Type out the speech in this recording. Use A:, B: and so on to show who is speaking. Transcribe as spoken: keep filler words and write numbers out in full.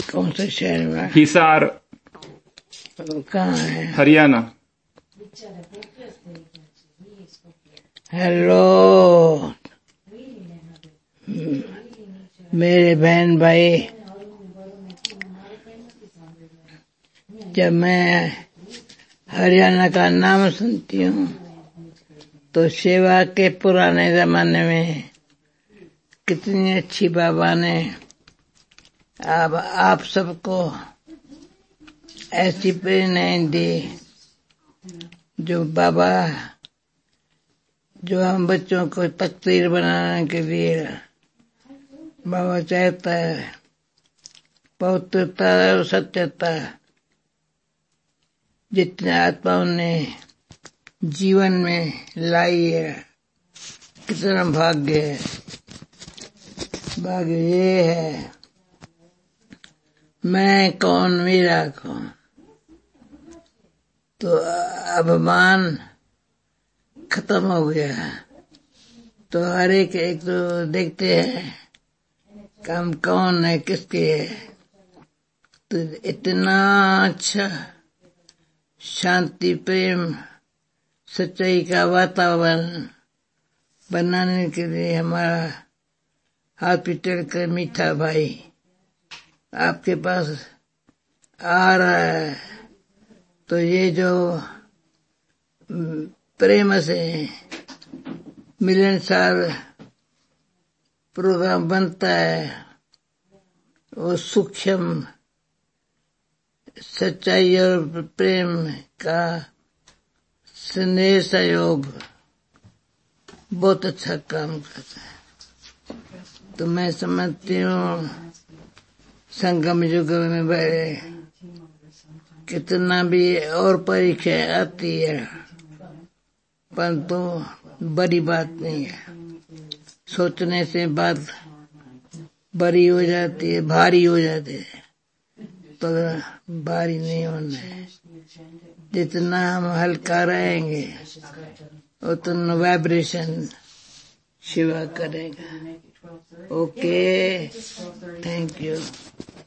A: कौन से शहर में?
B: हिसार।
A: कहाँ है?
B: हरियाणा।
A: हेलो मेरे बहन भाई, जब मैं हरियाणा का नाम सुनती हूँ तो सेवा के पुराने जमाने में कितनी अच्छी बाबा ने अब आप सबको ऐसी प्रेरणाएं दी, जो बाबा जो हम बच्चों को तकदीर बनाने के लिए बाबा चाहता है, पवित्रता और सत्यता जितने आत्माओं ने जीवन में लाई है, कितना भाग्य है। भाग्य ये है, मैं कौन मेरा कौन, तो अभिमान खत्म हो गया। तो हर एक एक तो देखते हैं हम कौन है, किसके है। तो इतना अच्छा शांति प्रेम सच्चाई का वातावरण बनाने के लिए हमारा हॉस्पिटल का मीठा भाई आपके पास आ रहा है। तो ये जो प्रेम से मिलनसार प्रोग्राम बनता है, वो सूक्ष्म सच्चाई और प्रेम का स्नेह सहयोग बहुत अच्छा काम करता है। तो मैं समझती हूँ संगम युग में बैठे कितना भी और परीक्षा आती है, परंतु बड़ी बात नहीं है। सोचने से बात बड़ी हो जाती है, भारी हो जाती है, तो भारी नहीं होना है। जितना हम हल्का रहेंगे उतना वाइब्रेशन शिवा करेगा। Okay, thank you.